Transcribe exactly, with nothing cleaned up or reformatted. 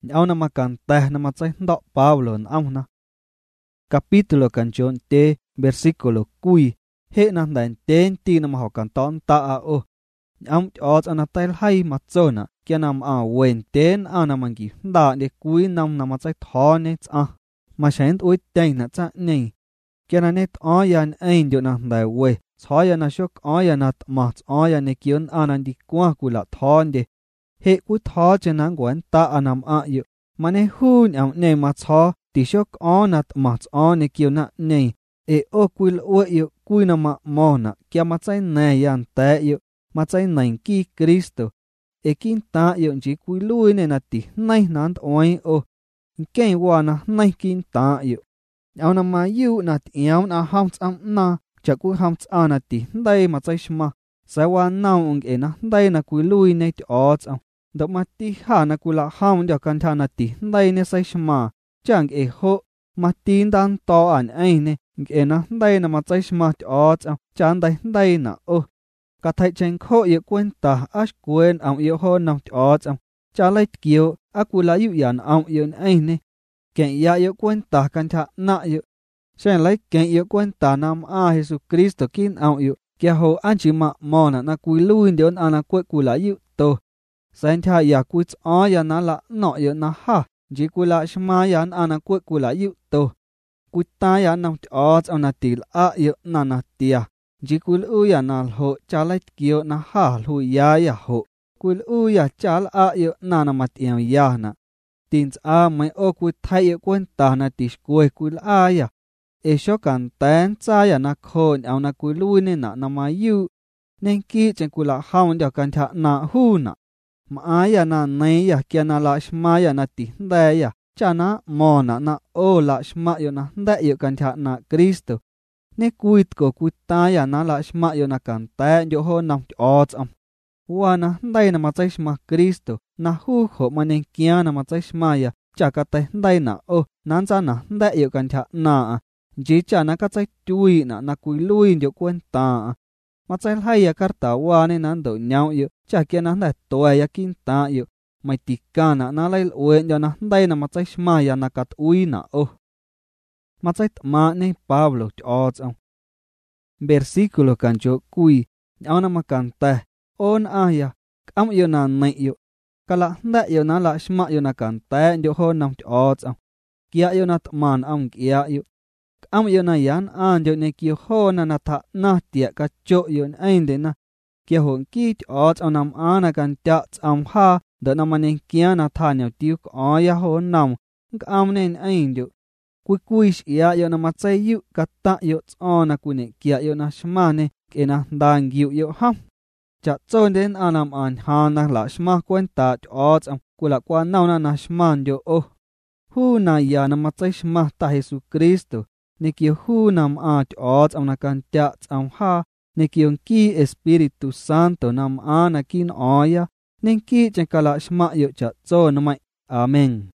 ao na makante na matsai ndo Pablo na amna. Capítulo canchon te versículo kui he na dan ten ti na mahokan ton ta a o. Am ot ana tail hai matsona kia nam a wen ten ana mangi da de kui nam na matsai thone a. Ma sent ui ten na tsa nei. Kia na net o yan ein jo na da we. Choya na shok o ya na mat o ya ne kion anan di kwa kula thon de. He ku tho chen gwen ta anam a yu. Mane hun am ne ma cho ti shok on at mat on ne kion na nei. E o kuil o yu kui na ma mona kia matsai ne yan te yu. Matsai nain ki Kristo. E kin ta yu nji kui lui ne na ti nai nant oin o. Ken wa na nai kin ta yu. Ao na ma yu na ti yao na ham tsam na. Chả cú ham ana ti đây mà chạy shma sai wa nau ung e na đây na cú lui ne ti odds am do ma ti ha na cú la ham dia kan tha na ti đây ne sai shma chang e ho ma tin dan to an ai ne e na đây na ma chạy shma ti odds am chan đây đây na o ka thai chen kho ye kwen ta as kwen am ye ho na ti odds am cha lai kio akula yu yan am ye ai ne ken ya ye kwen ta kan tha na ye Sen lấy kén yếu quen ta nam a Jesucristo kin ao yếu kia hồ an chỉ mà mona na cùi lui đion ana quay cùi lại yếu tô. Sen tha ya cùi ó ya na la nọ yếu na ha chỉ cùi lại shma ya ana quay cùi lại yếu tô. Cùi ta ya nam ó ao na til a yếu na na tia. Chỉ cùi u ya na hồ cha lấy kio na ha hui ya ya hồ. Cùi u ya cha a yếu na na mat yếu ya na. Tins a mai o cùi thay yếu quen ta na tish cùi cùi a ya. E cho kan ten cha ya na khon au na kui lui ne na na ma yu nen ki chen ku la haun dia kan tha na hu na ma ya na nei ya kia na la shma ya na ti da ya cha na mo na na o la shma yo na da yo kan tha na Kristo ne kuit ko ku ta ya na la shma yo na kan ta yo ho nam odds am wa na dai na ma chai shma Kristo na hu kho ma nen kia na ma chai shma ya cha ka tai dai na o nan cha na da yo kan tha na chỉ cha na ka chai tui na na kui lui jo kwen ta ma chai hai ya karta wa ne nan do nyau yo cha kia na da to ya kin ta yo mai ti ka na na lai wen jo na dai na ma chai shma ya na kat ui na o ma chai ma ne Pablo odds am versículo kancho kui ana ma kanta on aya am yo na nei yo kala da yo na la shma yo na kanta jo ho nam odds am kia yo na man am kia yo am yo na yan an jo ne ki ho na na tha na tia ka cho yo ein de na ki hon ki ot anam ana kan ta am ha da na manen kia na tha ne ti ko ya ho nam am nen ein jo ku kuis ya yo na ma chai yu ka ta yo ona ku ne kia yo na shma ne ke na dang yu yo ham cha chon den anam an ha na la shma kwen ta ot am ku la kwa na na na shman jo o hu na ya na ma chai shma ta Jesucristo ne kio hu nam a odds am na kan ta am ha ne kio ki Espiritu Santo nam a na kin oya nen ki chen kala shma yo cha cho na mai amen.